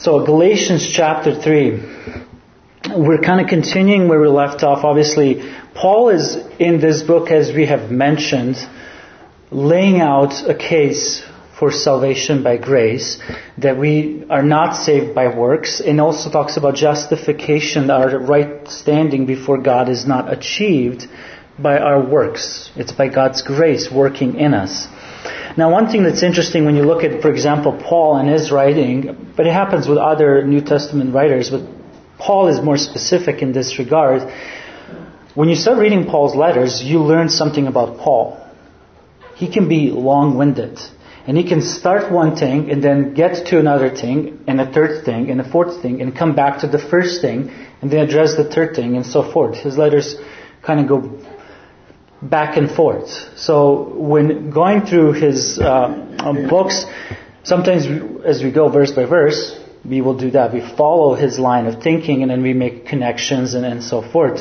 So Galatians chapter 3, we're kind of continuing where we left off. Obviously, Paul is in this book, as we have mentioned, laying out a case for salvation by grace, that we are not saved by works, and also talks about justification, our right standing before God is not achieved by our works. It's by God's grace working in us. Now, one thing that's interesting when you look at, for example, Paul and his writing, but it happens with other New Testament writers, but Paul is more specific in this regard. When you start reading Paul's letters, you learn something about Paul. He can be long-winded. And he can start one thing and then get to another thing and a third thing and a fourth thing and come back to the first thing and then address the third thing and so forth. His letters kind of go back and forth. So when going through his books, sometimes as we go verse by verse, we will do that. We follow his line of thinking and then we make connections and so forth.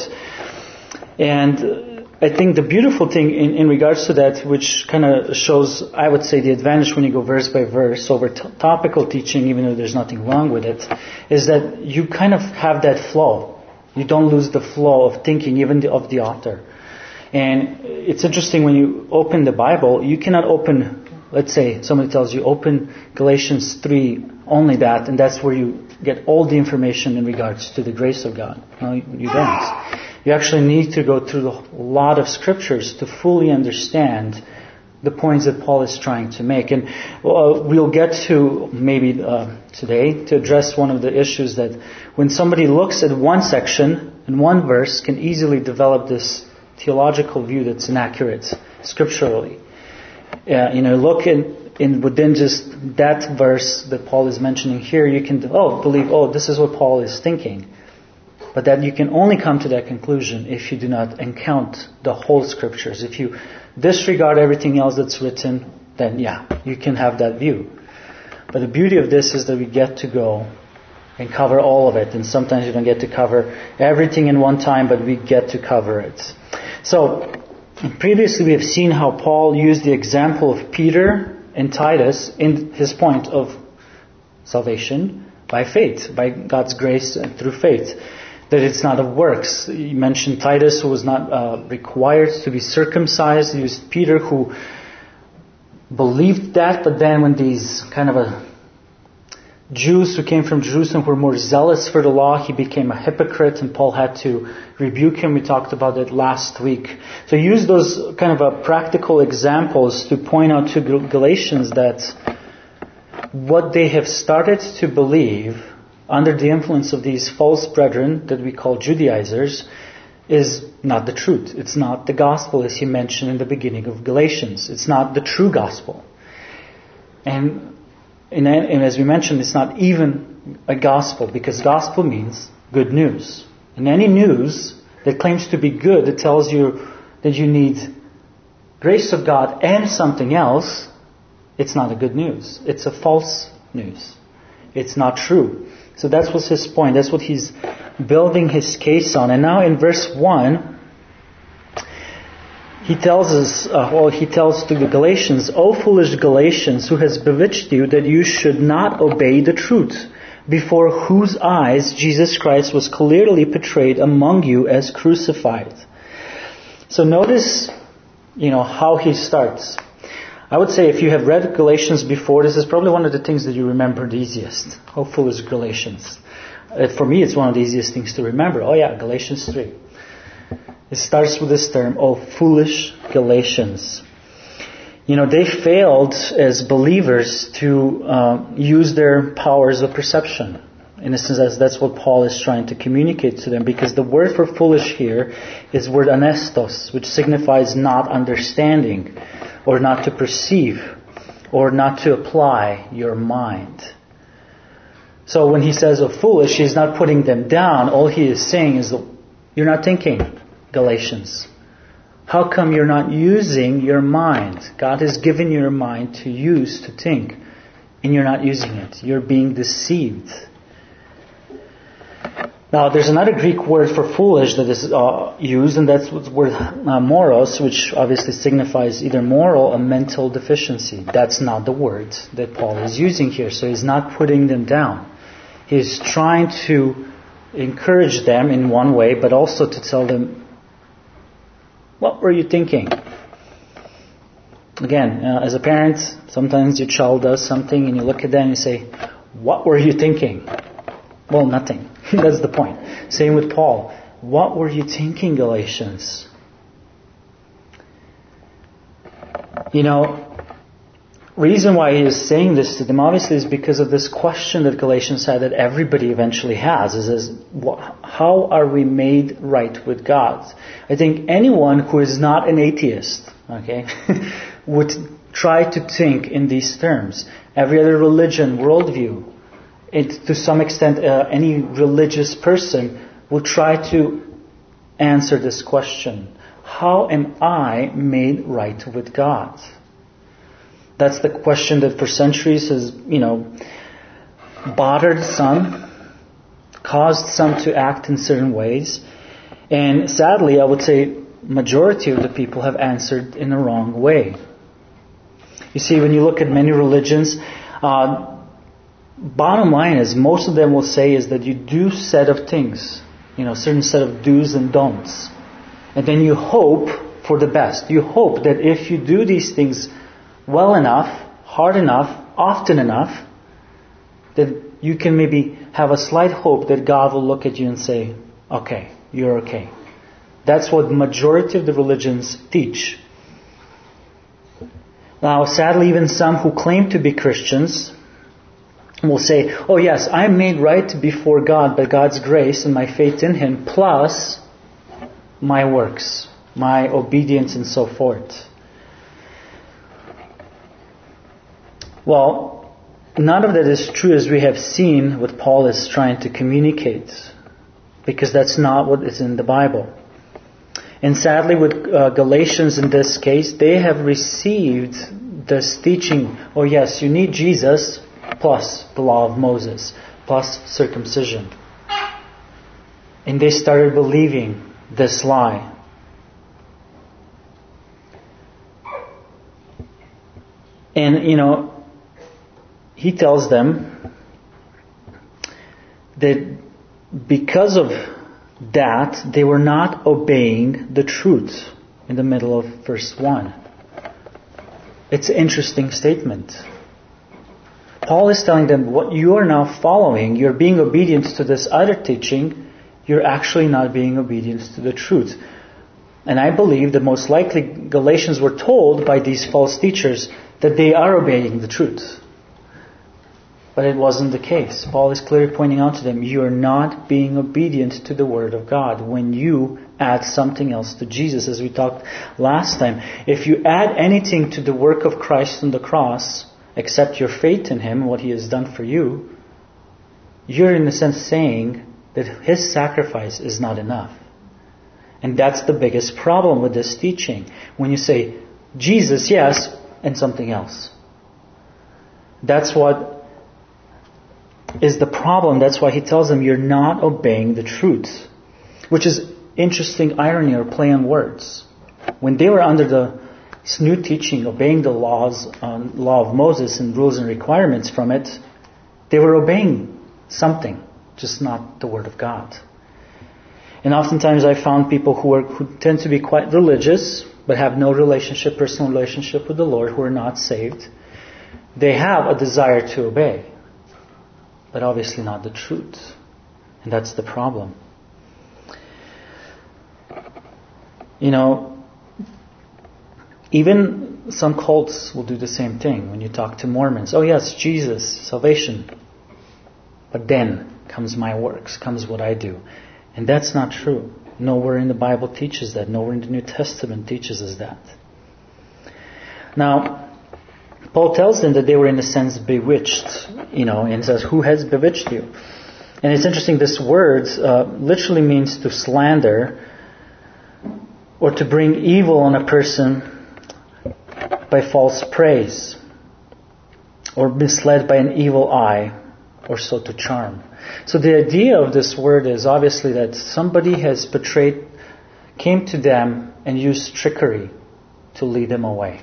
And I think the beautiful thing in regards to that, which kind of shows, I would say, the advantage when you go verse by verse over topical teaching, even though there's nothing wrong with it, is that you kind of have that flow. You don't lose the flow of thinking, even of the author. And it's interesting when you open the Bible, you cannot open, let's say somebody tells you, open Galatians 3, only that, and that's where you get all the information in regards to the grace of God. No, you don't. You actually need to go through a lot of scriptures to fully understand the points that Paul is trying to make. And we'll get to maybe today to address one of the issues that when somebody looks at one section and one verse can easily develop this theological view that's inaccurate scripturally. Look in within just that verse that Paul is mentioning here, you can believe, this is what Paul is thinking. But that you can only come to that conclusion if you do not encounter the whole scriptures. If you disregard everything else that's written, then you can have that view. But the beauty of this is that we get to go and cover all of it. And sometimes you don't get to cover everything in one time, but we get to cover it. So, previously we have seen how Paul used the example of Peter and Titus in his point of salvation by faith, by God's grace and through faith. That it's not of works. You mentioned Titus, who was not required to be circumcised. You used Peter, who believed that, but then when these kind of Jews who came from Jerusalem were more zealous for the law, he became a hypocrite, and Paul had to rebuke him. We talked about that last week. So use those kind of practical examples to point out to Galatians that what they have started to believe under the influence of these false brethren that we call Judaizers is not the truth. It's not the gospel as he mentioned in the beginning of Galatians. It's not the true gospel. And as we mentioned, it's not even a gospel, because gospel means good news. And any news that claims to be good, that tells you that you need grace of God and something else, it's not a good news. It's a false news. It's not true. So that was his point. That's what he's building his case on. And now in verse 1, he tells to the Galatians, "O foolish Galatians, who has bewitched you that you should not obey the truth, before whose eyes Jesus Christ was clearly portrayed among you as crucified." So notice, how he starts. I would say if you have read Galatians before, this is probably one of the things that you remember the easiest. How foolish Galatians. For me, it's one of the easiest things to remember. Galatians 3. It starts with this term, "Oh, foolish Galatians." They failed as believers to use their powers of perception. In a sense, that's what Paul is trying to communicate to them, because the word for foolish here is word anestos, which signifies not understanding, or not to perceive, or not to apply your mind. So when he says foolish, he's not putting them down. All he is saying is, you're not thinking, Galatians. How come you're not using your mind? God has given you your mind to use, to think, and you're not using it. You're being deceived. Now, there's another Greek word for foolish that is used, and that's the word moros, which obviously signifies either moral or mental deficiency. That's not the word that Paul is using here, so he's not putting them down. He's trying to encourage them in one way, but also to tell them, what were you thinking? Again, as a parent, sometimes your child does something and you look at them and you say, what were you thinking? Well, nothing. That's the point. Same with Paul. What were you thinking, Galatians? Reason why he is saying this to them obviously is because of this question that Galatians had that everybody eventually has. How are we made right with God? I think anyone who is not an atheist, would try to think in these terms. Every other religion, worldview, to some extent any religious person will try to answer this question. How am I made right with God? That's the question that for centuries has, bothered some, caused some to act in certain ways. And sadly, I would say majority of the people have answered in the wrong way. You see, when you look at many religions, bottom line is most of them will say is that you do set of things, certain set of do's and don'ts. And then you hope for the best. You hope that if you do these things well enough, hard enough, often enough, that you can maybe have a slight hope that God will look at you and say, okay, you're okay. That's what the majority of the religions teach. Now, sadly, even some who claim to be Christians will say, oh yes, I'm made right before God by God's grace and my faith in Him, plus my works, my obedience and so forth. Well, none of that is true, as we have seen what Paul is trying to communicate, because that's not what is in the Bible. And sadly, with Galatians in this case, they have received this teaching, oh yes, you need Jesus plus the law of Moses, plus circumcision. And they started believing this lie. And, he tells them that because of that, they were not obeying the truth in the middle of verse 1. It's an interesting statement. Paul is telling them what you are now following, you're being obedient to this other teaching, you're actually not being obedient to the truth. And I believe that most likely Galatians were told by these false teachers that they are obeying the truth. But it wasn't the case. Paul is clearly pointing out to them, you are not being obedient to the Word of God when you add something else to Jesus. As we talked last time, if you add anything to the work of Christ on the cross, except your faith in Him, what He has done for you, you're in a sense saying that His sacrifice is not enough. And that's the biggest problem with this teaching. When you say, Jesus, yes, and something else. That's what is the problem. That's why he tells them you're not obeying the truth. Which is interesting irony or play on words. When they were under this new teaching, obeying the law of Moses and rules and requirements from it, they were obeying something, just not the Word of God. And oftentimes I found people who tend to be quite religious, but have no personal relationship with the Lord, who are not saved. They have a desire to obey, but obviously not the truth. And that's the problem. Even some cults will do the same thing when you talk to Mormons. Oh yes, Jesus, salvation. But then comes my works, comes what I do. And that's not true. Nowhere in the Bible teaches that. Nowhere in the New Testament teaches us that. Now, Paul tells them that they were in a sense bewitched, and says, who has bewitched you? And it's interesting, this word literally means to slander or to bring evil on a person by false praise or misled by an evil eye or so to charm. So the idea of this word is obviously that somebody has came to them and used trickery to lead them away.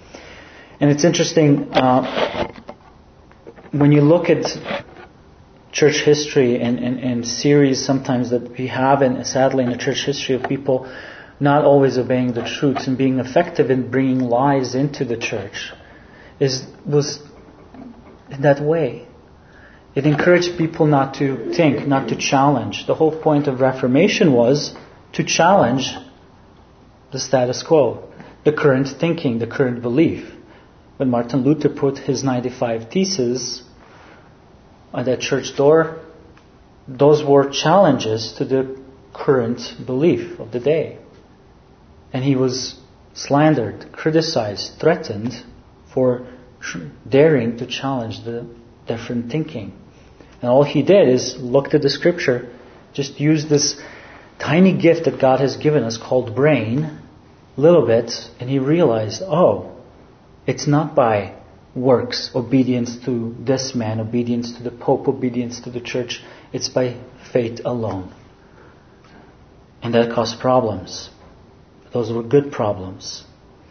And it's interesting, when you look at, church history and series sometimes that we have, and sadly in the church history, of people not always obeying the truths and being effective in bringing lies into the church, was in that way. It encouraged people not to think, not to challenge. The whole point of Reformation was to challenge the status quo, the current thinking, the current belief. When Martin Luther put his 95 Theses at that church door, those were challenges to the current belief of the day. And he was slandered, criticized, threatened for daring to challenge the different thinking. And all he did is looked at the scripture, just used this tiny gift that God has given us called brain, a little bit, and he realized, it's not by works, obedience to this man, obedience to the Pope, obedience to the church. It's by faith alone. And that caused problems. Those were good problems.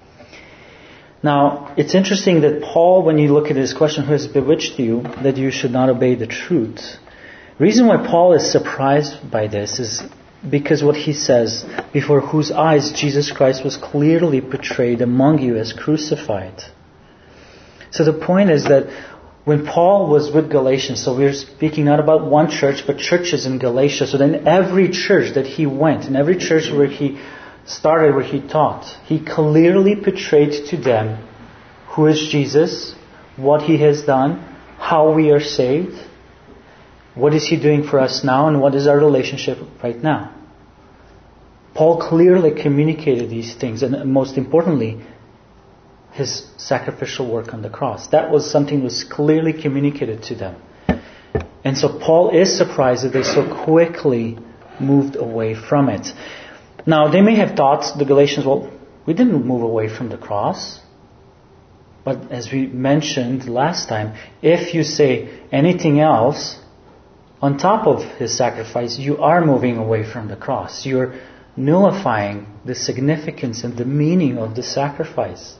Now, it's interesting that Paul, when you look at his question, who has bewitched you, that you should not obey the truth? The reason why Paul is surprised by this is because what he says, before whose eyes Jesus Christ was clearly portrayed among you as crucified. So the point is that when Paul was with Galatians, so we're speaking not about one church, but churches in Galatia. So then every church that he went, in every church where he started, where he taught, he clearly portrayed to them who is Jesus, what he has done, how we are saved, what is he doing for us now, and what is our relationship right now. Paul clearly communicated these things, and most importantly, his sacrificial work on the cross. That was something that was clearly communicated to them. And so Paul is surprised that they so quickly moved away from it. Now, they may have thought, the Galatians, we didn't move away from the cross. But as we mentioned last time, if you say anything else on top of his sacrifice, you are moving away from the cross. You're nullifying the significance and the meaning of the sacrifice.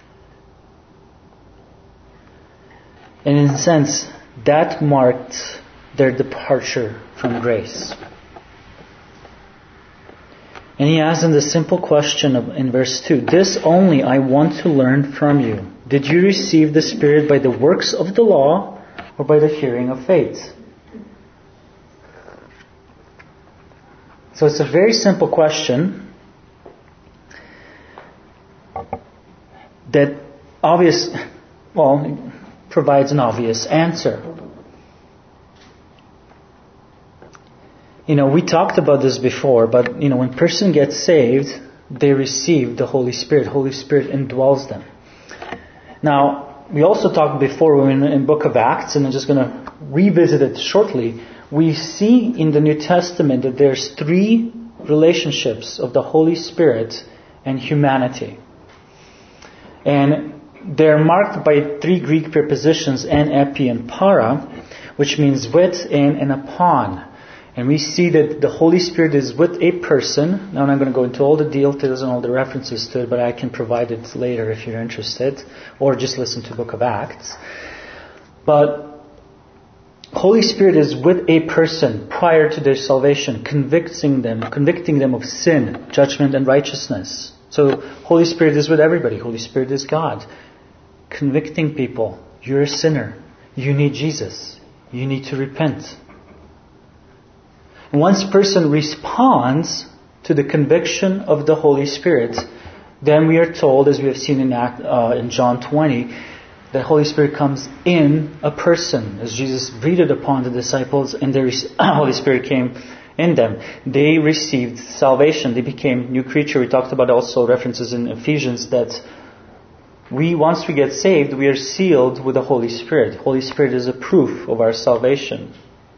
And in a sense, that marked their departure from grace. And he asks them the simple question in verse 2, "This only I want to learn from you. Did you receive the Spirit by the works of the law or by the hearing of faith?" So it's a very simple question that provides an obvious answer. We talked about this before, but when a person gets saved, they receive the Holy Spirit. Holy Spirit indwells them. Now, we also talked before in Book of Acts, and I'm just going to revisit it shortly. We see in the New Testament that there's 3 relationships of the Holy Spirit and humanity. And they're marked by 3 Greek prepositions, en, epi, and para, which means with, in, and upon. And we see that the Holy Spirit is with a person. Now I'm not going to go into all the details and all the references to it, but I can provide it later if you're interested, or just listen to the Book of Acts. But Holy Spirit is with a person prior to their salvation, convicting them of sin, judgment, and righteousness. So Holy Spirit is with everybody. Holy Spirit is God, convicting people. You're a sinner. You need Jesus. You need to repent. Once a person responds to the conviction of the Holy Spirit, then we are told, as we have seen in John 20, the Holy Spirit comes in a person. As Jesus breathed upon the disciples and the Holy Spirit came in them, they received salvation. They became new creature. We talked about also references in Ephesians that once we get saved, we are sealed with the Holy Spirit. Holy Spirit is a proof of our salvation.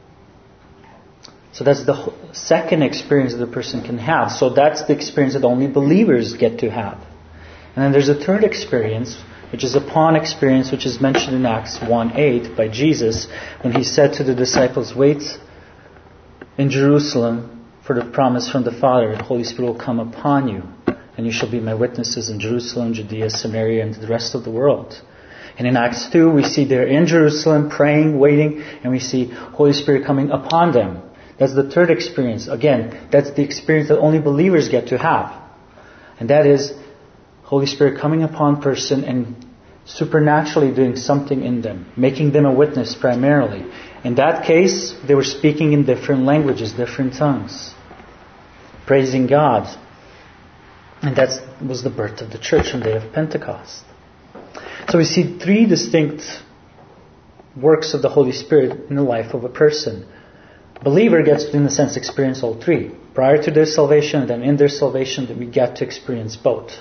So that's the second experience that a person can have. So that's the experience that only believers get to have. And then there's a third experience, which is upon experience, which is mentioned in Acts 1:8 by Jesus, when he said to the disciples, "Wait in Jerusalem for the promise from the Father. The Holy Spirit will come upon you, and you shall be my witnesses in Jerusalem, Judea, Samaria, and the rest of the world." And in Acts 2, we see they're in Jerusalem praying, waiting, and we see Holy Spirit coming upon them. That's the third experience. Again, that's the experience that only believers get to have. And that is Holy Spirit coming upon a person and supernaturally doing something in them, making them a witness primarily. In that case, they were speaking in different languages, different tongues, praising God. And that was the birth of the church on the day of Pentecost. So we see three distinct works of the Holy Spirit in the life of a person. Believer gets to, in a sense, experience all three. Prior to their salvation and then in their salvation, we get to experience both.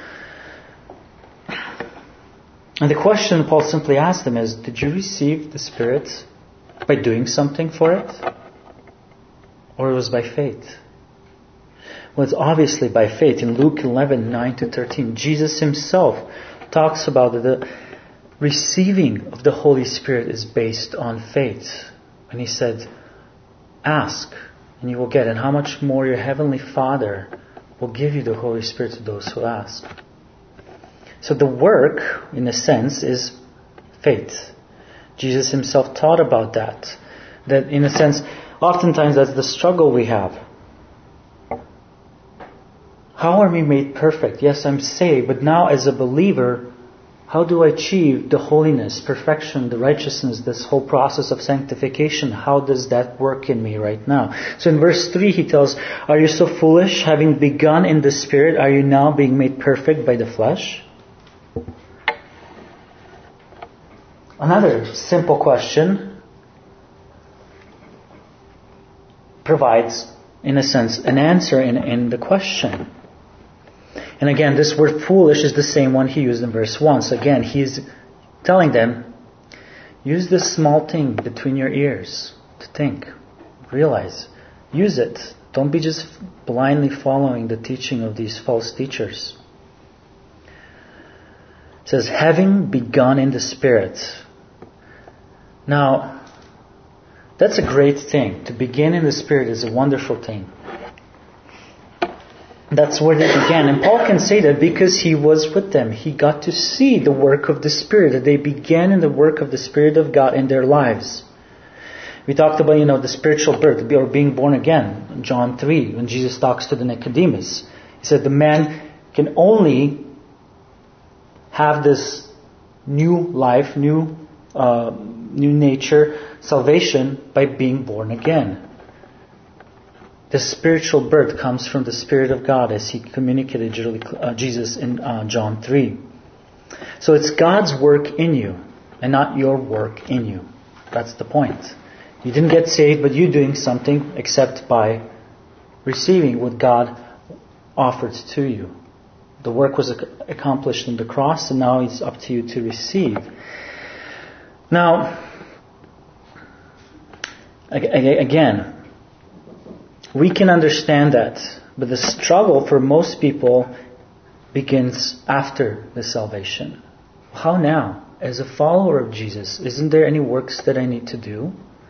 And the question Paul simply asked them is, did you receive the Spirit by doing something for it? Or it was by faith? Well, it's obviously by faith. In Luke 11:9-13, Jesus himself talks about the receiving of the Holy Spirit is based on faith. And he said, ask and you will get. And how much more your Heavenly Father will give you the Holy Spirit to those who ask. So the work, in a sense, is faith. Jesus himself taught about that. That, in a sense, oftentimes that's the struggle we have. How are we made perfect? Yes, I'm saved, but now as a believer, how do I achieve the holiness, perfection, the righteousness, this whole process of sanctification? How does that work in me right now? So in verse 3 he tells, are you so foolish, having begun in the Spirit, are you now being made perfect by the flesh? Another simple question provides, in a sense, an answer in the question. And again, this word foolish is the same one he used in verse 1. So again, he's telling them, use this small thing between your ears to think, realize, use it. Don't be just blindly following the teaching of these false teachers. It says, having begun in the Spirit. Now, that's a great thing. To begin in the Spirit is a wonderful thing. That's where they began. And Paul can say that because he was with them. He got to see the work of the Spirit. That they began in the work of the Spirit of God in their lives. We talked about, the spiritual birth, or being born again. John 3, when Jesus talks to the Nicodemus. He said the man can only have this new life, new nature, salvation by being born again. The spiritual birth comes from the Spirit of God, as he communicated Jesus in John 3. So it's God's work in you and not your work in you. That's the point. You didn't get saved, but you're doing something except by receiving what God offered to you. The work was accomplished on the cross, and now it's up to you to receive. Now, again, we can understand that, but the struggle for most people begins after the salvation. How now? As a follower of Jesus, isn't there any works that I need to do?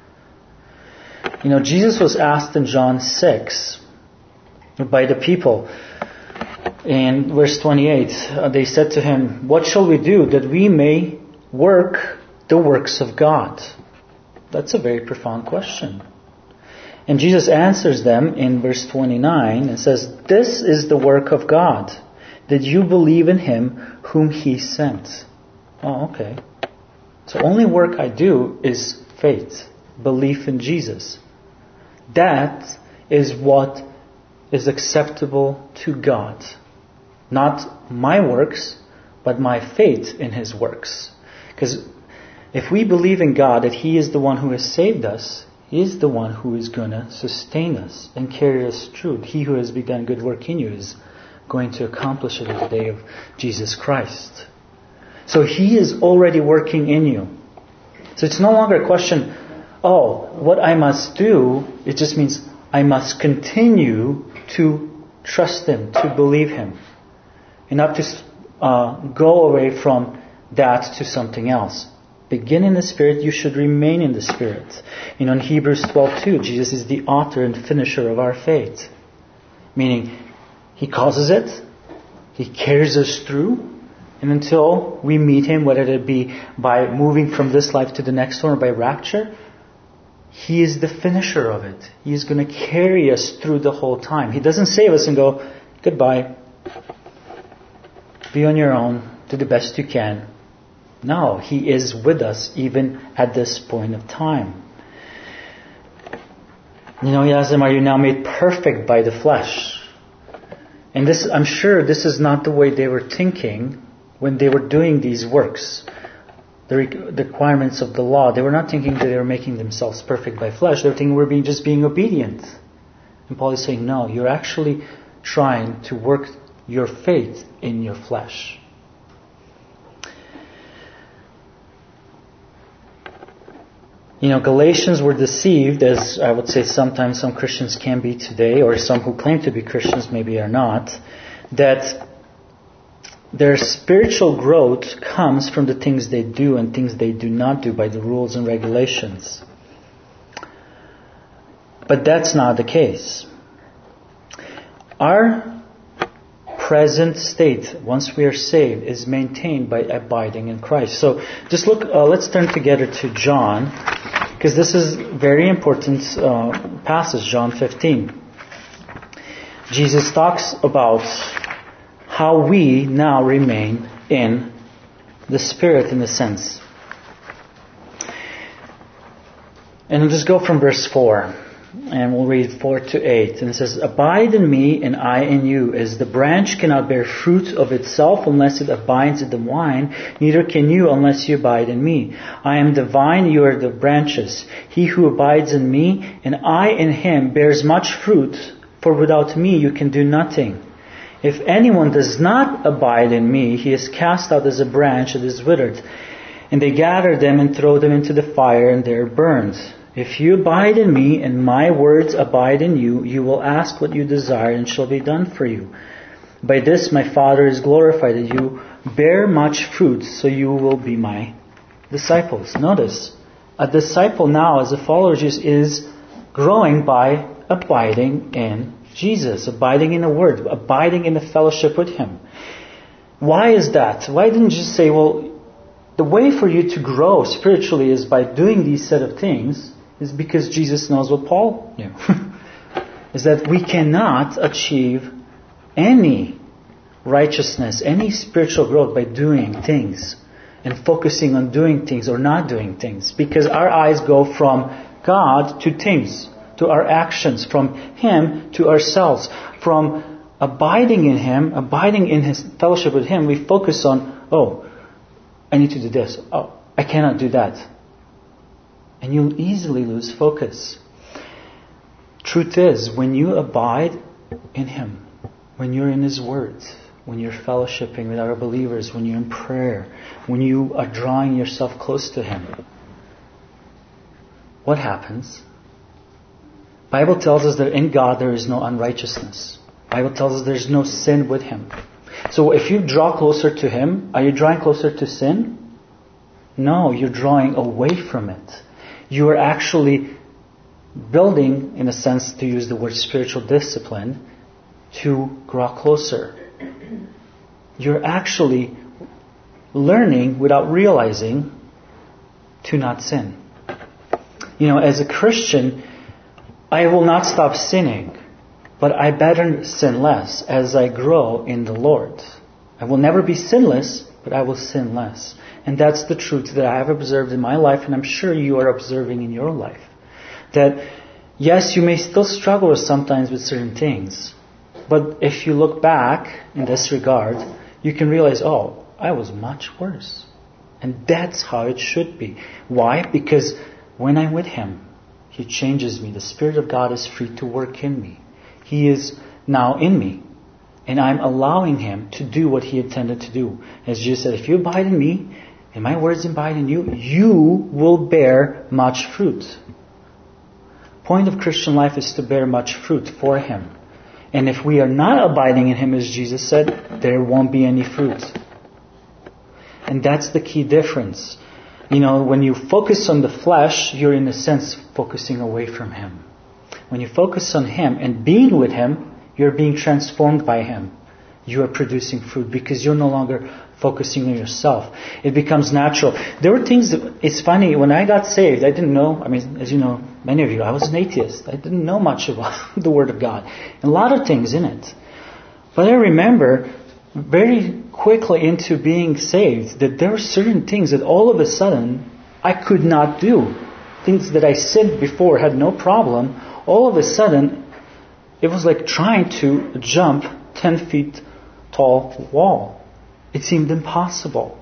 Jesus was asked in John 6 by the people. In verse 28, they said to him, what shall we do that we may work the works of God? That's a very profound question. And Jesus answers them in verse 29 and says, this is the work of God, that you believe in Him whom He sent. Oh, okay. So only work I do is faith, belief in Jesus. That is what is acceptable to God. Not my works, but my faith in His works. Because if we believe in God that He is the one who has saved us, He is the one who is going to sustain us and carry us through. He who has begun good work in you is going to accomplish it at the day of Jesus Christ. So He is already working in you. So it's no longer a question, what I must do. It just means I must continue to trust Him, to believe Him. And not to go away from that to something else. Begin in the Spirit, you should remain in the Spirit. In Hebrews 12:2, Jesus is the author and finisher of our faith. Meaning, He causes it, He carries us through, And until we meet Him, whether it be by moving from this life to the next one or by rapture, He is the finisher of it. He is going to carry us through the whole time. He doesn't save us and go, goodbye. Be on your own. Do the best you can. No, He is with us even at this point of time. He asks them, are you now made perfect by the flesh? And this, I'm sure this is not the way they were thinking when they were doing these works. The requirements of the law. They were not thinking that they were making themselves perfect by flesh. They were thinking we're just being obedient. And Paul is saying, no, you're actually trying to work your faith in your flesh. Galatians were deceived, as I would say sometimes some Christians can be today, or some who claim to be Christians maybe are not, that their spiritual growth comes from the things they do and things they do not do by the rules and regulations. But that's not the case. Our present state, once we are saved, is maintained by abiding in Christ. So just look, let's turn together to John, because this is a very important passage, John 15. Jesus talks about how we now remain in the Spirit, in a sense. And I'll just go from verse 4. And we'll read 4 to 8. And it says, abide in me and I in you, as the branch cannot bear fruit of itself unless it abides in the vine, neither can you unless you abide in me. I am the vine, you are the branches. He who abides in me and I in him bears much fruit, for without me you can do nothing. If anyone does not abide in me, he is cast out as a branch that is withered, and they gather them and throw them into the fire, and they are burned. If you abide in me and my words abide in you, you will ask what you desire and it shall be done for you. By this my Father is glorified, that you bear much fruit, so you will be my disciples. Notice, a disciple now as a follower of Jesus is growing by abiding in Jesus, abiding in the Word, abiding in the fellowship with Him. Why is that? Why didn't you just say, well, the way for you to grow spiritually is by doing these set of things? Is because Jesus knows what Paul knew. Is that we cannot achieve any righteousness, any spiritual growth by doing things and focusing on doing things or not doing things. Because our eyes go from God to things, to our actions, from Him to ourselves. From abiding in Him, abiding in His fellowship with Him, we focus on, oh, I need to do this. Oh, I cannot do that. And you'll easily lose focus. Truth is, when you abide in Him, when you're in His words, when you're fellowshipping with other believers, when you're in prayer, when you are drawing yourself close to Him, what happens? The Bible tells us that in God there is no unrighteousness. The Bible tells us there's no sin with Him. So if you draw closer to Him, are you drawing closer to sin? No, you're drawing away from it. You are actually building, in a sense, to use the word spiritual discipline, to draw closer. You're actually learning without realizing to not sin. As a Christian, I will not stop sinning, but I better sin less as I grow in the Lord. I will never be sinless, but I will sin less. And that's the truth that I have observed in my life, and I'm sure you are observing in your life. That, yes, you may still struggle sometimes with certain things, but if you look back in this regard, you can realize, oh, I was much worse. And that's how it should be. Why? Because when I'm with Him, He changes me. The Spirit of God is free to work in me. He is now in me. And I'm allowing Him to do what He intended to do. As Jesus said, if you abide in me, and my words abide in you, you will bear much fruit. The point of Christian life is to bear much fruit for Him. And if we are not abiding in Him, as Jesus said, there won't be any fruit. And that's the key difference. When you focus on the flesh, you're in a sense focusing away from Him. When you focus on Him and being with Him, you're being transformed by Him. You are producing fruit because you're no longer focusing on yourself. It becomes natural. There were things it's funny, when I got saved, I didn't know, as you know, many of you, I was an atheist. I didn't know much about the Word of God. And a lot of things in it. But I remember very quickly into being saved that there were certain things that all of a sudden I could not do. Things that I sinned before, had no problem. All of a sudden, it was like trying to jump 10 feet tall wall. It seemed impossible.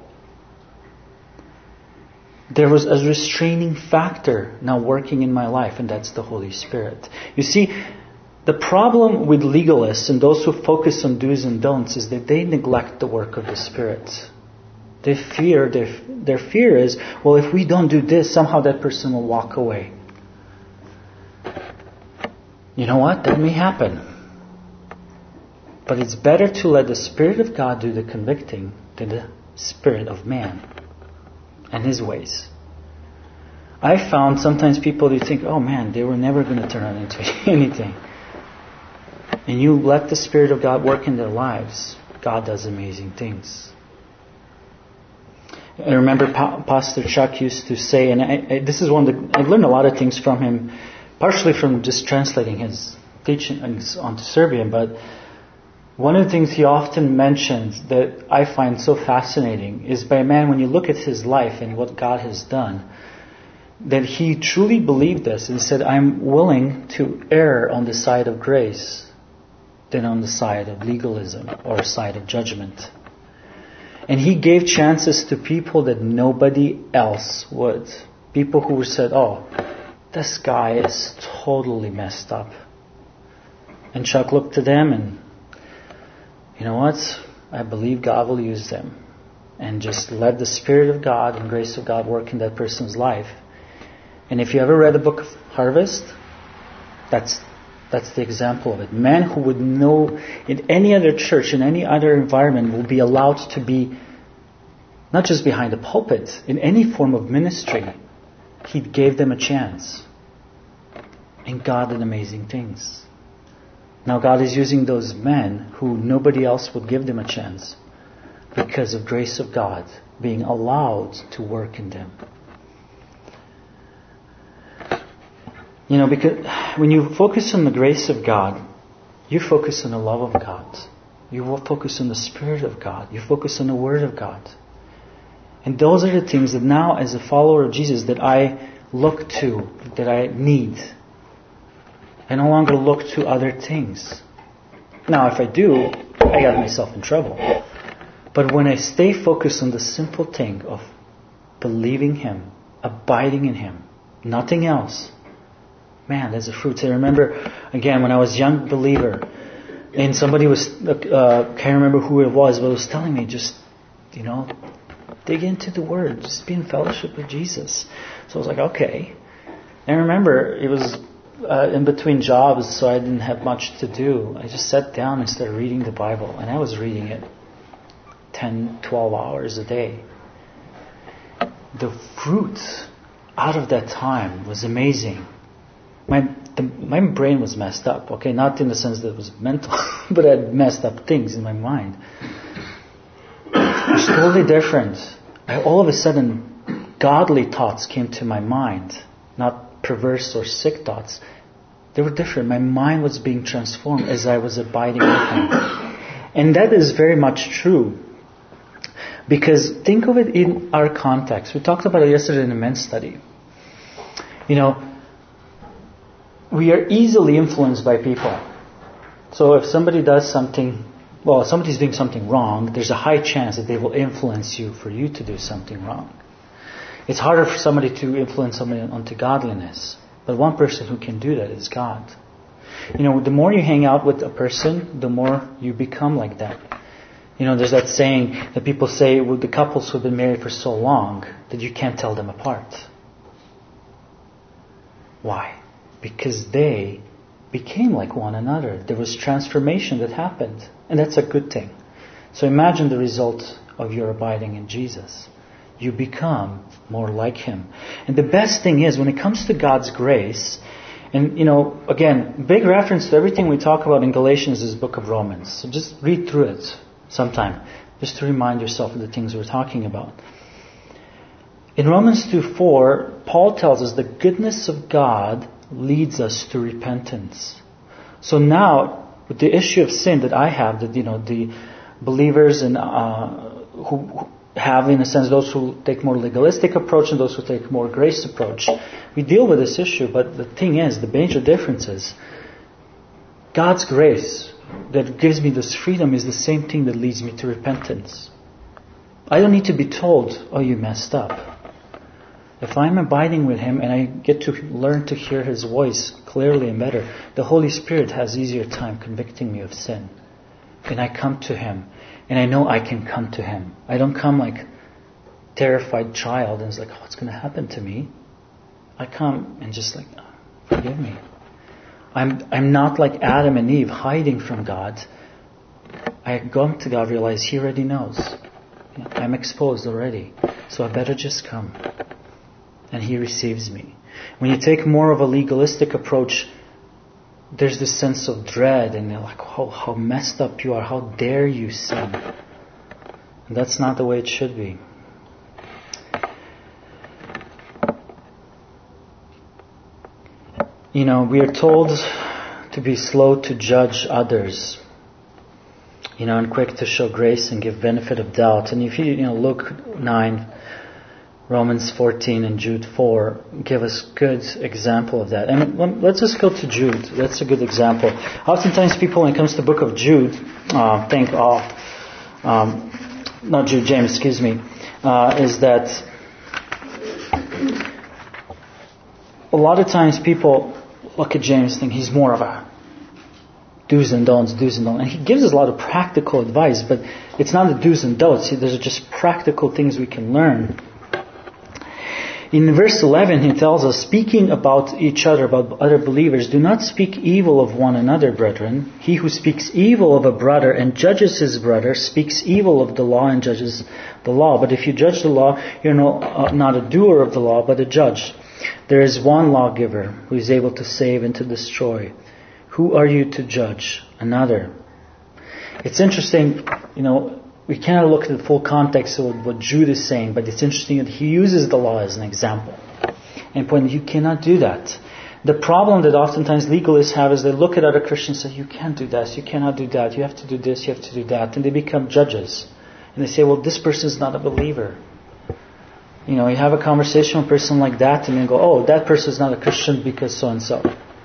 There was a restraining factor now working in my life, and that's the Holy Spirit. You see, the problem with legalists and those who focus on do's and don'ts is that they neglect the work of the Spirit. They fear, their fear is, well, if we don't do this, somehow that person will walk away. You know what? That may happen. But it's better to let the Spirit of God do the convicting than the spirit of man and his ways. I found sometimes people, you think, oh man, they were never going to turn out into anything. And you let the Spirit of God work in their lives, God does amazing things. I remember Pastor Chuck used to say, and this is one that I've learned a lot of things from him, partially from just translating his teachings onto Serbian, but one of the things he often mentions that I find so fascinating is by a man, when you look at his life and what God has done, that he truly believed this and said, I'm willing to err on the side of grace than on the side of legalism or side of judgment. And he gave chances to people that nobody else would. People who said, oh, this guy is totally messed up. And Chuck looked to them and, you know what? I believe God will use them. And just let the Spirit of God and grace of God work in that person's life. And if you ever read the book of Harvest, that's the example of it. Men who would know in any other church, in any other environment, will be allowed to be not just behind the pulpit, in any form of ministry. He gave them a chance. And God did amazing things. Now God is using those men who nobody else would give them a chance because of grace of God being allowed to work in them. You know, because when you focus on the grace of God, you focus on the love of God. You will focus on the Spirit of God. You focus on the Word of God. And those are the things that now, as a follower of Jesus, that I look to, that I need. I no longer look to other things. Now, if I do, I got myself in trouble. But when I stay focused on the simple thing of believing Him, abiding in Him, nothing else, man, there's a fruit. I remember, again, when I was a young believer, and somebody was, can't remember who it was, but was telling me, just, dig into the Word, just be in fellowship with Jesus. So I was like, okay. And I remember it was in between jobs, so I didn't have much to do. I just sat down and started reading the Bible, and I was reading it 10, 12 hours a day. The fruit out of that time was amazing. My brain was messed up, okay? Not in the sense that it was mental, but I had messed up things in my mind. It was totally different. All of a sudden, godly thoughts came to my mind, not perverse or sick thoughts. They were different. My mind was being transformed as I was abiding with Him. And that is very much true. Because think of it in our context. We talked about it yesterday in the men's study. We are easily influenced by people. So if somebody does something, if somebody's doing something wrong, there's a high chance that they will influence you for you to do something wrong. It's harder for somebody to influence somebody onto godliness. But one person who can do that is God. The more you hang out with a person, the more you become like that. There's that saying that people say with the couples who have been married for so long that you can't tell them apart. Why? Because they became like one another. There was transformation that happened. And that's a good thing. So imagine the result of your abiding in Jesus. You become more like Him. And the best thing is, when it comes to God's grace, and again, big reference to everything we talk about in Galatians is the book of Romans. So just read through it sometime. just to remind yourself of the things we're talking about. In Romans 2:4, Paul tells us the goodness of God leads us to repentance. So now, with the issue of sin that I have, that the believers and who have, in a sense, those who take more legalistic approach and those who take more grace approach, we deal with this issue. But the thing is, the major difference is God's grace that gives me this freedom is the same thing that leads me to repentance. I don't need to be told, oh, you messed up. If I'm abiding with Him and I get to learn to hear His voice clearly and better, the Holy Spirit has easier time convicting me of sin. And I come to Him. And I know I can come to Him. I don't come like terrified child and it's like, oh, what's going to happen to me? I come and just like, oh, forgive me. I'm not like Adam and Eve hiding from God. I come to God, realize He already knows. I'm exposed already. So I better just come. And He receives me. When you take more of a legalistic approach, there's this sense of dread, and they're like, oh, how messed up you are, how dare you sin. And that's not the way it should be. We are told to be slow to judge others, and quick to show grace and give benefit of doubt. And if you Luke 9, Romans 14 and Jude 4 give us good example of that. And let's just go to Jude. That's a good example. Oftentimes people, when it comes to the book of Jude, think, not Jude, James, excuse me, is that a lot of times people look at James and think he's more of a do's and don'ts. And he gives us a lot of practical advice, but it's not the do's and don'ts. Those are just practical things we can learn. In verse 11, he tells us, speaking about each other, about other believers, do not speak evil of one another, brethren. He who speaks evil of a brother and judges his brother speaks evil of the law and judges the law. But if you judge the law, you're not a doer of the law, but a judge. There is one lawgiver who is able to save and to destroy. Who are you to judge another? It's interesting, we cannot look at the full context of what Jude is saying, but it's interesting that he uses the law as an example. And point, you cannot do that. The problem that oftentimes legalists have is they look at other Christians and say, you can't do this, you cannot do that, you have to do this, you have to do that. And they become judges. And they say, well, this person is not a believer. You have a conversation with a person like that and they go, oh, that person is not a Christian because so-and-so.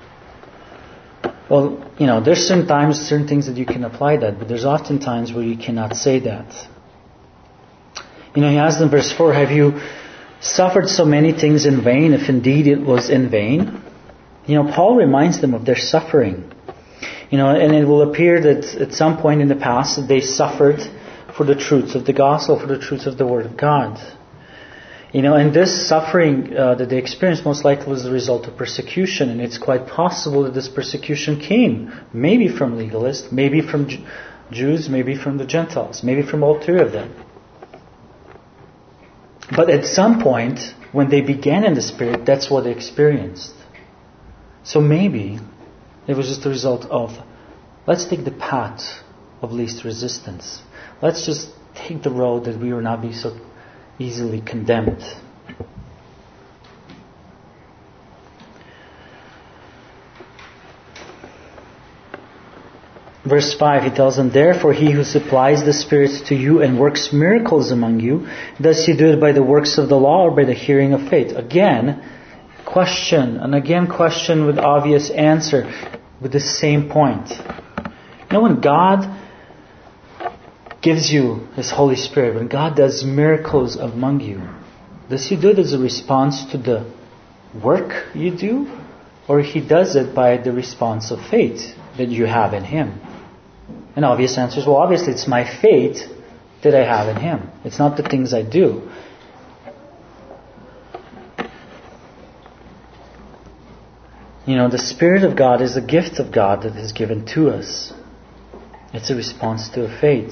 Well, there's certain things that you can apply that, but there's often times where you cannot say that. He asks in verse 4, have you suffered so many things in vain, if indeed it was in vain? Paul reminds them of their suffering. And it will appear that at some point in the past that they suffered for the truths of the gospel, for the truths of the Word of God. And this suffering that they experienced most likely was the result of persecution. And it's quite possible that this persecution came maybe from legalists, maybe from Jews, maybe from the Gentiles, maybe from all three of them. But at some point, when they began in the Spirit, that's what they experienced. So maybe it was just a result of, let's take the path of least resistance. Let's just take the road that we will not be so easily condemned. Verse 5, he tells them, therefore he who supplies the Spirit to you and works miracles among you, does he do it by the works of the law or by the hearing of faith? Again, question with obvious answer, with the same point. When God gives you His Holy Spirit, when God does miracles among you, does He do it as a response to the work you do? Or He does it by the response of faith that you have in Him? And obvious answer is, well, obviously it's my faith that I have in Him. It's not the things I do. The Spirit of God is a gift of God that is given to us. It's a response to a faith.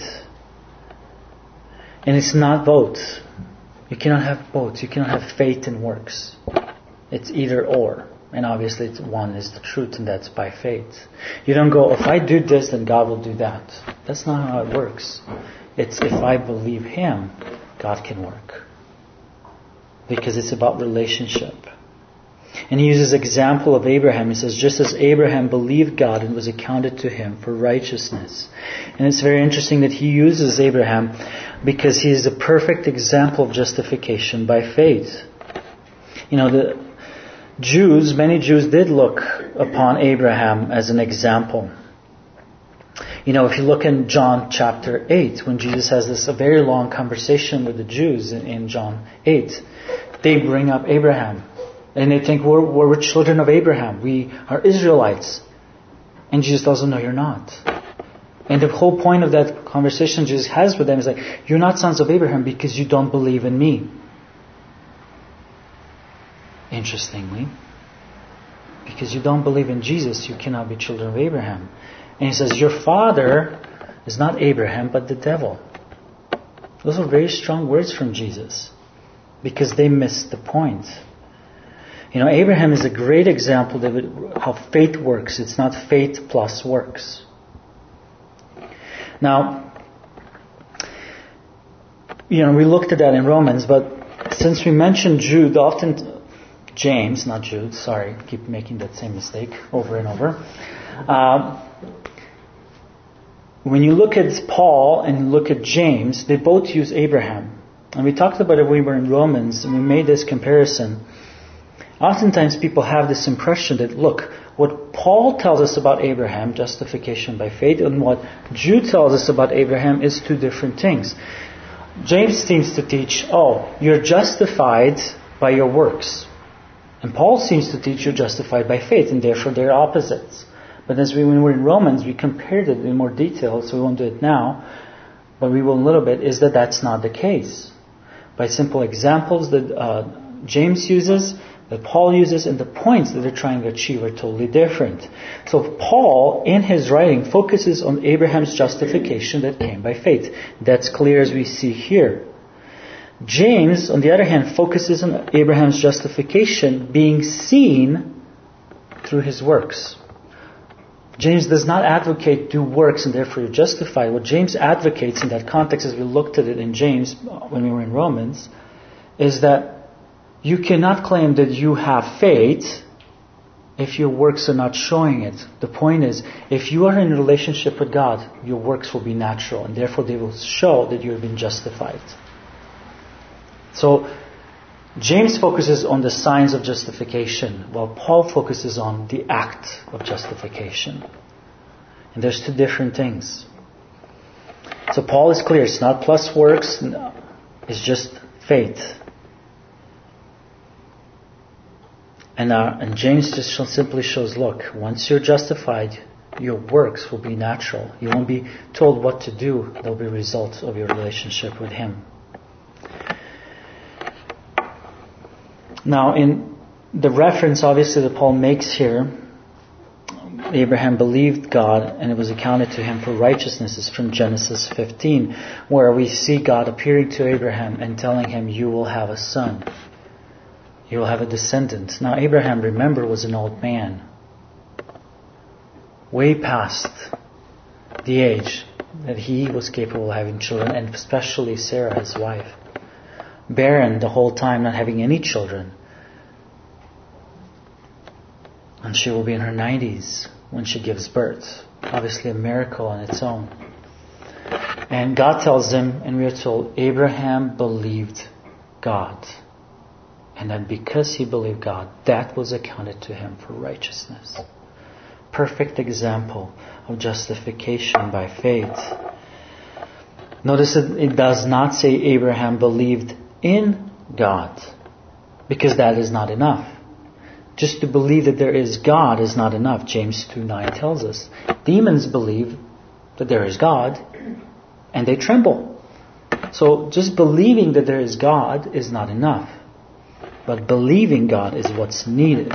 And it's not both. You cannot have both. You cannot have faith and works. It's either or. And obviously one is the truth, and that's by faith. You don't go, if I do this, then God will do that. That's not how it works. It's if I believe Him, God can work. Because it's about relationship. And he uses example of Abraham. He says, just as Abraham believed God and was accounted to him for righteousness. And it's very interesting that he uses Abraham because he is a perfect example of justification by faith. You know, many Jews did look upon Abraham as an example. You know, if you look in John chapter 8, when Jesus has a very long conversation with the Jews in John 8, they bring up Abraham. And they think, we're children of Abraham. We are Israelites. And Jesus tells them, no, you're not. And the whole point of that conversation Jesus has with them is like, you're not sons of Abraham because you don't believe in me. Interestingly, because you don't believe in Jesus, you cannot be children of Abraham. And he says, your father is not Abraham, but the devil. Those are very strong words from Jesus. Because they missed the point. You know, Abraham is a great example of how faith works. It's not faith plus works. Now, you know, we looked at that in Romans, but since we mentioned Jude, James, not Jude, sorry, keep making that same mistake over and over. When you look at Paul and you look at James, they both use Abraham. And we talked about it when we were in Romans, and we made this comparison. Oftentimes people have this impression that, look, what Paul tells us about Abraham, justification by faith, and what Jude tells us about Abraham is two different things. James seems to teach, you're justified by your works. And Paul seems to teach you're justified by faith, and therefore they're opposites. But when we were in Romans, we compared it in more detail, so we won't do it now, but we will in a little bit, is that that's not the case. By simple examples that James uses, that Paul uses, and the points that they're trying to achieve are totally different. So Paul, in his writing, focuses on Abraham's justification that came by faith. That's clear as we see here. James, on the other hand, focuses on Abraham's justification being seen through his works. James does not advocate do works and therefore you're justified. What James advocates in that context, as we looked at it in James when we were in Romans, is that you cannot claim that you have faith if your works are not showing it. The point is, if you are in a relationship with God, your works will be natural, and therefore they will show that you have been justified. So, James focuses on the signs of justification, while Paul focuses on the act of justification. And there's two different things. So Paul is clear, it's not plus works, it's just faith. And James just simply shows, look, once you're justified, your works will be natural. You won't be told what to do. They'll be results of your relationship with Him. Now, in the reference, obviously, that Paul makes here, Abraham believed God and it was accounted to him for righteousness, is from Genesis 15, where we see God appearing to Abraham and telling him, you will have a son. You will have a descendant. Now, Abraham, remember, was an old man. Way past the age that he was capable of having children, and especially Sarah, his wife. Barren the whole time, not having any children. And she will be in her 90s when she gives birth. Obviously a miracle on its own. And God tells him, and we are told, Abraham believed God. And that because he believed God, that was accounted to him for righteousness. Perfect example of justification by faith. Notice that it does not say Abraham believed in God, because that is not enough. Just to believe that there is God is not enough. James 2:9 tells us. Demons believe that there is God, and they tremble. So just believing that there is God is not enough. But believing God is what's needed.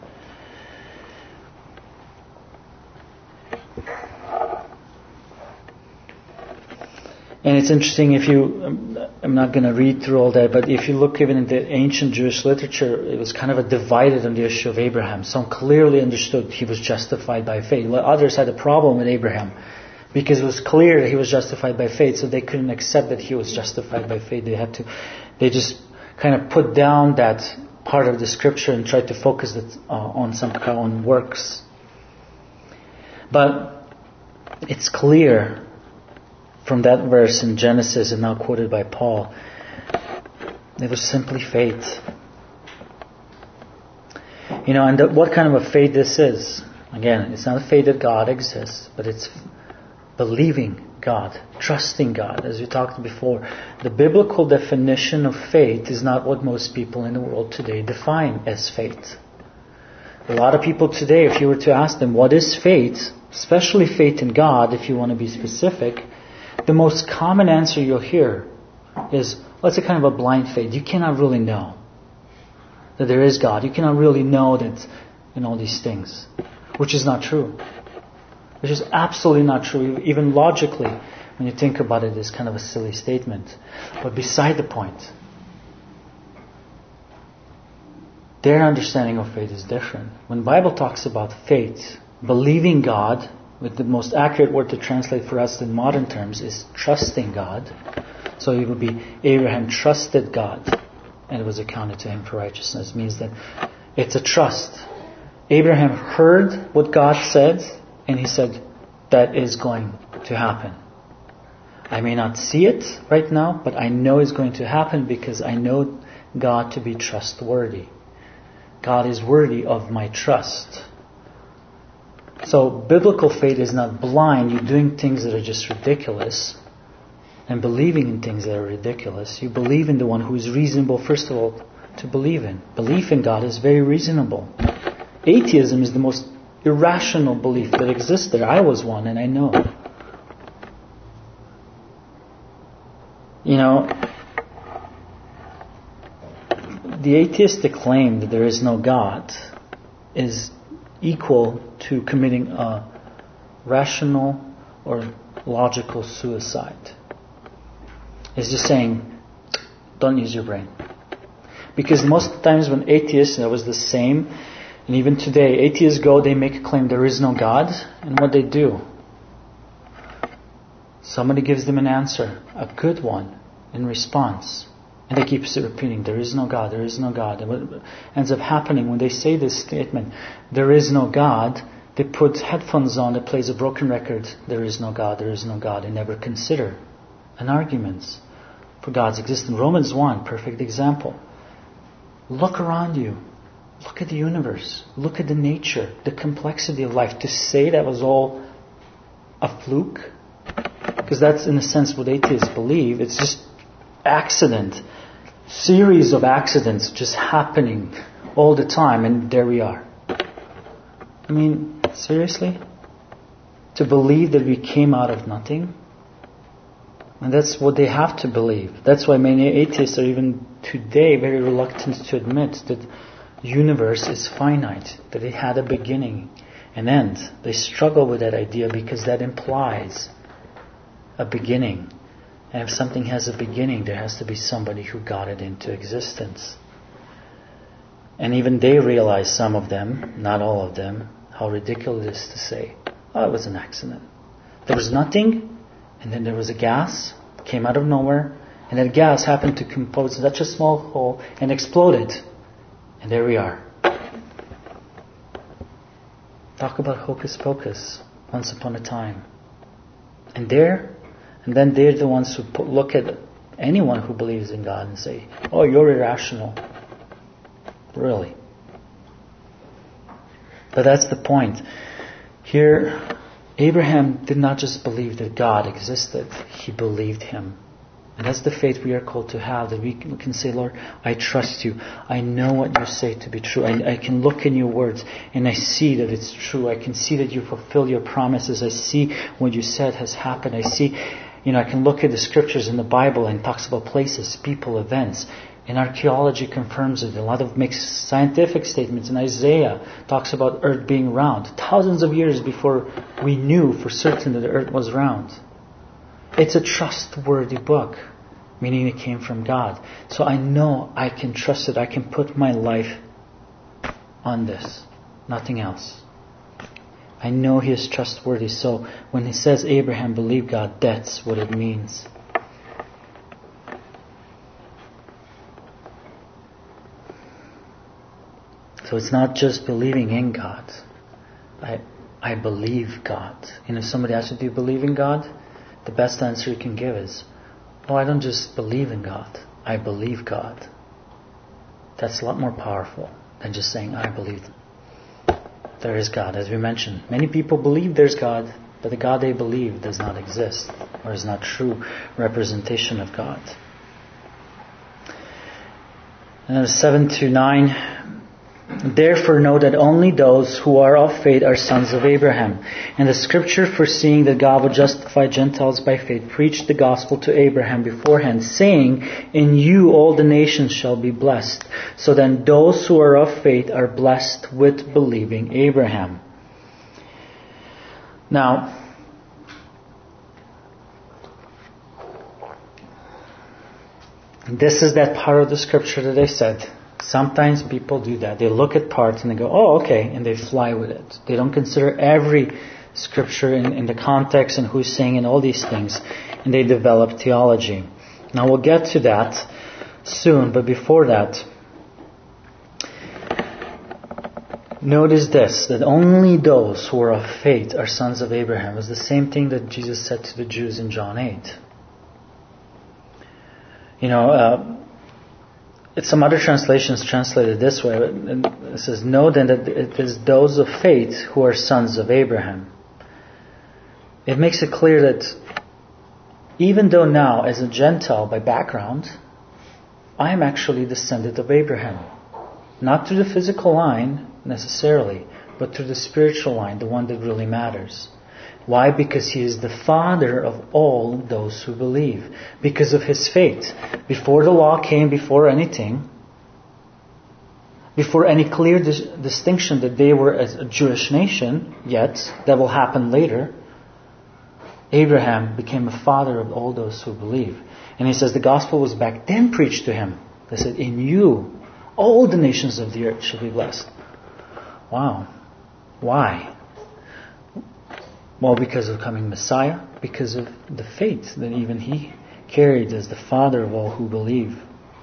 And it's interesting I'm not going to read through all that, but if you look even in the ancient Jewish literature, it was kind of divided on the issue of Abraham. Some clearly understood he was justified by faith, while others had a problem with Abraham. Because it was clear that he was justified by faith, so they couldn't accept that he was justified by faith. They just kind of put down that part of the scripture and tried to focus it on works. But it's clear from that verse in Genesis and now quoted by Paul, it was simply faith. And what kind of a faith this is? Again, it's not a faith that God exists, but it's believing God, trusting God. As we talked before, the biblical definition of faith is not what most people in the world today define as faith. A lot of people today, if you were to ask them what is faith, especially faith in God, if you want to be specific, the most common answer you'll hear is, well, it's a kind of a blind faith. You cannot really know that there is God. You cannot really know that all these things, which is not true. Which is absolutely not true. Even logically, when you think about it, it's kind of a silly statement. But beside the point, their understanding of faith is different. When the Bible talks about faith, believing God, with the most accurate word to translate for us in modern terms is trusting God. So it would be Abraham trusted God, and it was accounted to him for righteousness. It means that it's a trust. Abraham heard what God said, and he said, that is going to happen. I may not see it right now, but I know it's going to happen because I know God to be trustworthy. God is worthy of my trust. So biblical faith is not blind. You're doing things that are just ridiculous and believing in things that are ridiculous. You believe in the one who is reasonable, first of all, to believe in. Belief in God is very reasonable. Atheism is the most irrational belief that exists there. I was one, and I know. The atheistic claim that there is no God is equal to committing a rational or logical suicide. It's just saying, don't use your brain. Because most times when atheists, and it was the same, and even today, atheists they make a claim there is no God, and what they do? Somebody gives them an answer, a good one, in response. And they keep repeating, there is no God, there is no God. And what ends up happening when they say this statement, there is no God, they put headphones on that plays a broken record, there is no God, there is no God. They never consider an argument for God's existence. Romans 1, perfect example. Look around you. Look at the universe. Look at the nature, the complexity of life. To say that was all a fluke, because that's in a sense what atheists believe. It's just accident. Series of accidents just happening all the time, and there we are. I mean, seriously? To believe that we came out of nothing? And that's what they have to believe. That's why many atheists are even today very reluctant to admit that the universe is finite, that it had a beginning and end. They struggle with that idea because that implies a beginning. And if something has a beginning, there has to be somebody who got it into existence. And even they realize, some of them, not all of them, how ridiculous it is to say, oh, it was an accident. There was nothing, and then there was a gas, came out of nowhere, and that gas happened to compose such a small hole and exploded. And there we are. Talk about hocus pocus, once upon a time. And then they're the ones who look at anyone who believes in God and say, oh, you're irrational. Really. But that's the point. Here, Abraham did not just believe that God existed. He believed Him. And that's the faith we are called to have, that we can say, Lord, I trust you. I know what you say to be true. I can look in your words and I see that it's true. I can see that you fulfill your promises. I see what you said has happened. I see, I can look at the scriptures in the Bible and talks about places, people, events. And archaeology confirms it. A lot of makes scientific statements. And Isaiah talks about earth being round. Thousands of years before we knew for certain that the earth was round. It's a trustworthy book, meaning it came from God. So I know I can trust it. I can put my life on this. Nothing else. I know He is trustworthy. So when He says Abraham believed God, that's what it means. So it's not just believing in God. I believe God. If somebody asks you, do you believe in God? The best answer you can give is, oh, I don't just believe in God. I believe God. That's a lot more powerful than just saying, I believe there is God. As we mentioned, many people believe there's God, but the God they believe does not exist, or is not true representation of God. And 7-9, therefore know that only those who are of faith are sons of Abraham. And the scripture, foreseeing that God would justify Gentiles by faith, preached the gospel to Abraham beforehand, saying, in you all the nations shall be blessed. So then those who are of faith are blessed with believing Abraham. Now, this is that part of the scripture that I said. Sometimes people do that. They look at parts and they go, oh, okay, and they fly with it. They don't consider every scripture in the context and who's saying and all these things. And they develop theology. Now we'll get to that soon, but before that, notice this, that only those who are of faith are sons of Abraham. It was the same thing that Jesus said to the Jews in John 8. Some other translations translate it this way. It says, know then that it is those of faith who are sons of Abraham. It makes it clear that even though now, as a Gentile by background, I am actually descendant of Abraham. Not through the physical line necessarily, but through the spiritual line, the one that really matters. Why? Because he is the father of all those who believe. Because of his faith. Before the law came, before anything, before any clear distinction that they were a Jewish nation, yet, that will happen later, Abraham became a father of all those who believe. And he says the gospel was back then preached to him. They said, in you, all the nations of the earth shall be blessed. Wow. Why? Well, because of coming Messiah, because of the faith that even he carried as the father of all who believe.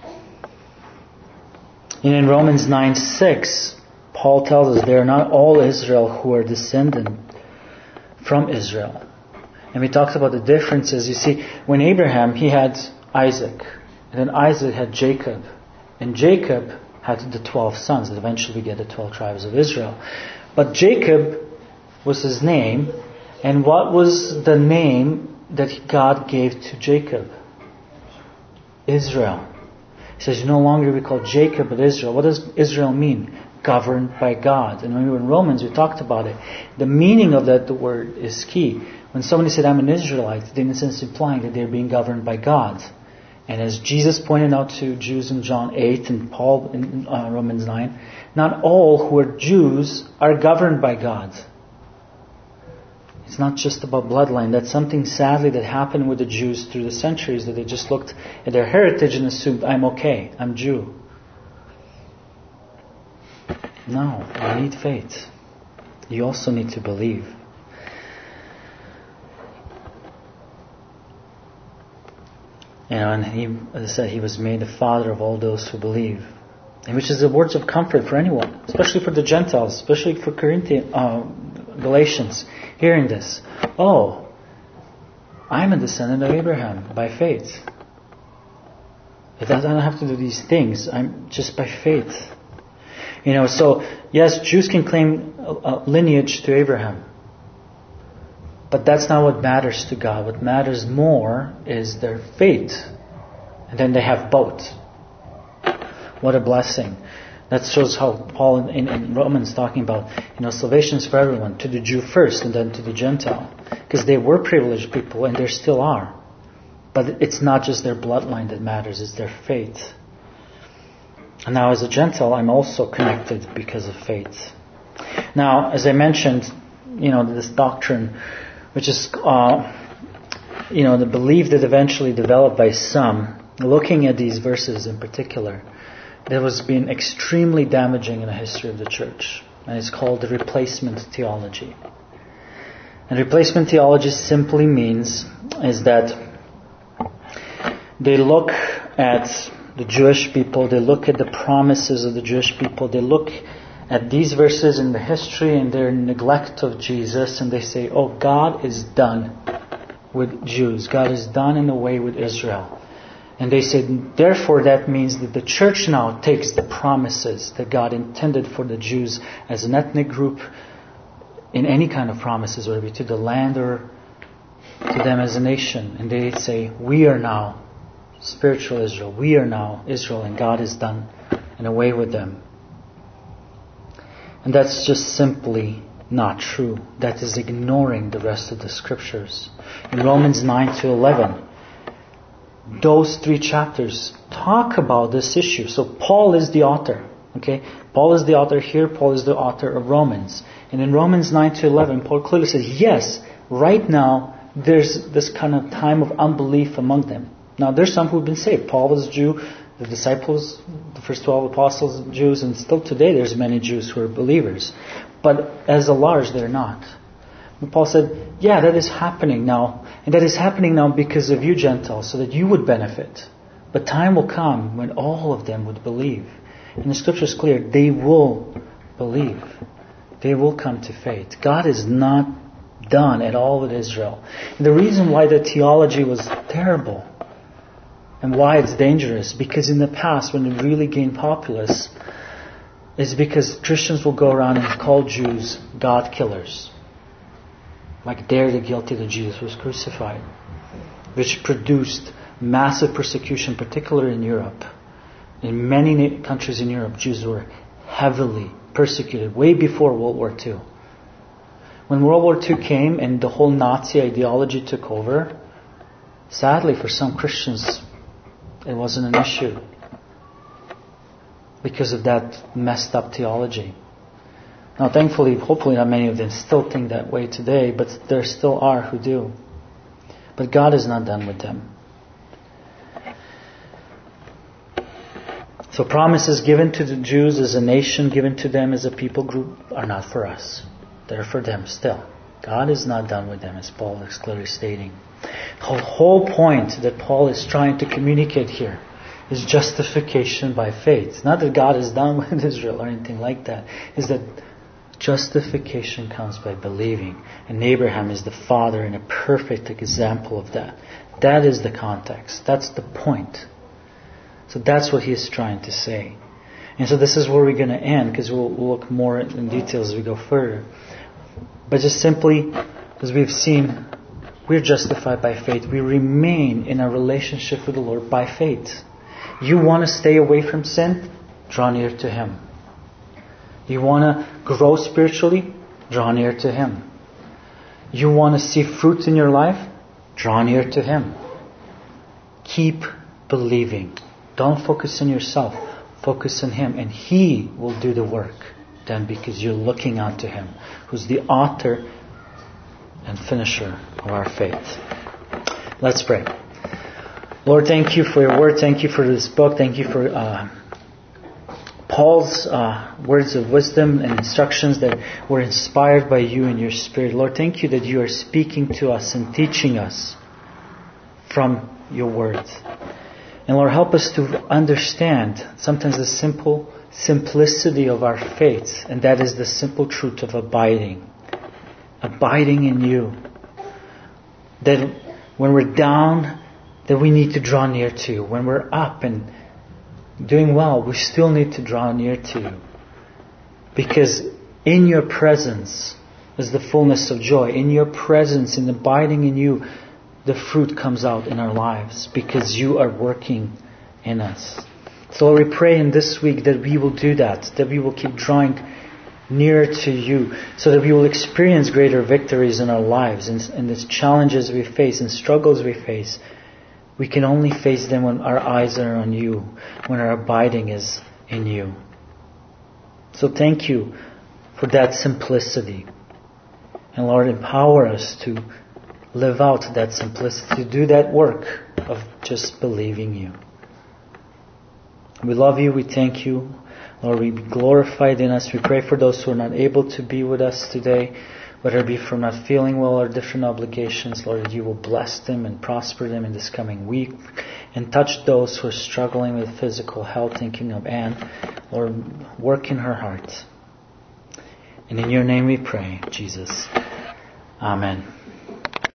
And in Romans 9:6, Paul tells us they are not all Israel who are descendant from Israel. And we talked about the differences. You see, when Abraham, he had Isaac. And then Isaac had Jacob. And Jacob had the 12 sons that eventually get the 12 tribes of Israel. But Jacob was his name. And what was the name that God gave to Jacob? Israel. He says, no longer we call Jacob but Israel. What does Israel mean? Governed by God. And when we were in Romans, we talked about it. The meaning of that, the word, is key. When somebody said, I'm an Israelite, they in a sense implying that they're being governed by God. And as Jesus pointed out to Jews in John 8 and Paul in Romans 9, not all who are Jews are governed by God. It's not just about bloodline. That's something sadly that happened with the Jews through the centuries, that they just looked at their heritage and assumed, I'm okay, I'm Jew. No, you need faith. You also need to believe. And he, as I said, he was made the father of all those who believe. And which is the words of comfort for anyone, especially for the Gentiles, especially for Galatians, hearing this. Oh, I'm a descendant of Abraham by faith. I don't have to do these things. I'm just by faith. So yes, Jews can claim a lineage to Abraham. But that's not what matters to God. What matters more is their faith. And then they have both. What a blessing. That shows how Paul in Romans talking about, salvation is for everyone, to the Jew first and then to the Gentile. Because they were privileged people and they still are. But it's not just their bloodline that matters, it's their faith. And now as a Gentile, I'm also connected because of faith. Now, as I mentioned, this doctrine, which is, the belief that eventually developed by some, looking at these verses in particular, that was being extremely damaging in the history of the church. And it's called the replacement theology. And replacement theology simply means is that they look at the Jewish people, they look at the promises of the Jewish people, they look at these verses in the history and their neglect of Jesus, and they say, oh, God is done with Jews. God is done in a way with Israel. And they said, therefore that means that the church now takes the promises that God intended for the Jews as an ethnic group in any kind of promises, whether it be to the land or to them as a nation. And they say, we are now spiritual Israel. We are now Israel, and God is done in a way with them. And that's just simply not true. That is ignoring the rest of the scriptures. In Romans 9 to 11, those 3 chapters talk about this issue. So Paul is the author. Okay, Paul is the author here. Paul is the author of Romans. And in Romans 9 to 11, Paul clearly says, yes, right now there's this kind of time of unbelief among them. Now there's some who've been saved. Paul was a Jew. The disciples, the first 12 apostles, Jews, and still today there's many Jews who are believers. But as a large, they're not. And Paul said, yeah, that is happening now. And that is happening now because of you Gentiles, so that you would benefit. But time will come when all of them would believe. And the scripture is clear, they will believe. They will come to faith. God is not done at all with Israel. And the reason why the theology was terrible and why it's dangerous, because in the past when it really gained populace, is because Christians will go around and call Jews God killers. Like they're the guilty that Jesus was crucified. Which produced massive persecution, particularly in Europe. In many countries in Europe, Jews were heavily persecuted way before World War II. When World War II came and the whole Nazi ideology took over, sadly for some Christians, it wasn't an issue because of that messed up theology. Now thankfully, hopefully not many of them still think that way today, but there still are who do. But God is not done with them. So promises given to the Jews as a nation, given to them as a people group, are not for us. They're for them still. God is not done with them, as Paul is clearly stating. The whole point that Paul is trying to communicate here is justification by faith. It's not that God is done with Israel or anything like that. It's that justification comes by believing. And Abraham is the father and a perfect example of that. That is the context. That's the point. So that's what he is trying to say. And so this is where we're going to end, because we'll look more in details as we go further. But just simply, as we've seen, we're justified by faith. We remain in a relationship with the Lord by faith. You want to stay away from sin? Draw near to Him. You want to grow spiritually? Draw near to Him. You want to see fruits in your life? Draw near to Him. Keep believing. Don't focus on yourself. Focus on Him, and He will do the work then, because you're looking unto Him, who's the author and finisher of our faith. Let's pray. Lord, thank you for your word. Thank you for this book. Thank you for Paul's words of wisdom and instructions that were inspired by you and your Spirit. Lord, thank you that you are speaking to us and teaching us from your words. And Lord, help us to understand sometimes the simplicity of our faith, and that is the simple truth of abiding. Abiding in you. That when we're down, that we need to draw near to you. When we're up and doing well, we still need to draw near to you. Because in your presence is the fullness of joy. In your presence, in abiding in you, the fruit comes out in our lives, because you are working in us. So Lord, we pray in this week that we will do that we will keep drawing nearer to you, so that we will experience greater victories in our lives, and the challenges we face and struggles we face. We can only face them when our eyes are on you, when our abiding is in you. So thank you for that simplicity. And Lord, empower us to live out that simplicity, to do that work of just believing you. We love you, we thank you. Lord, we be glorified in us. We pray for those who are not able to be with us today. whether it be from not feeling well or different obligations, Lord, that you will bless them and prosper them in this coming week, and touch those who are struggling with physical health, thinking of Anne. Lord, work in her heart. And in your name we pray, Jesus. Amen.